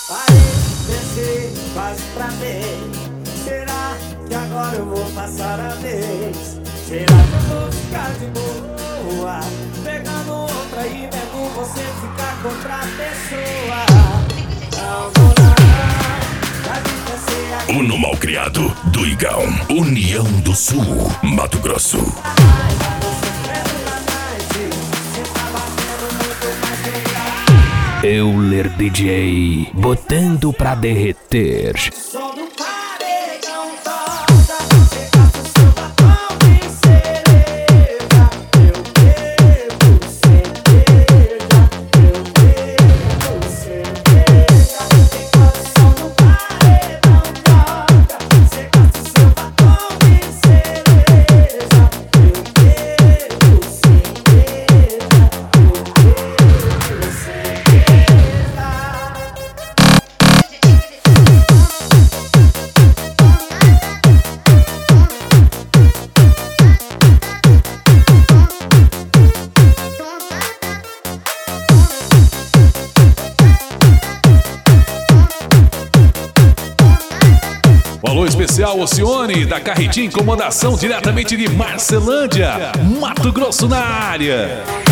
Parei, pensei, quase travei. Será que agora eu vou passar a vez? Será que eu vou ficar de boa pegando outra e vendo você ficar com outra pessoa? Não vou não, já vi pensei aqui. Uno Malcriado do Igão, União do Sul, Mato Grosso. Euler DJ, botando pra derreter. Som do paredão toca, você gasta o seu batom de cereja. Eu bebo cerveja, eu bebo cerveja. Enquanto o som do paredão toca, você gasta o seu batom de cereja. Eu bebo cerveja, eu bebo cerveja. Um alô especial Ocione, da Carretinha Incomodação, diretamente de Marcelândia, Mato Grosso na área.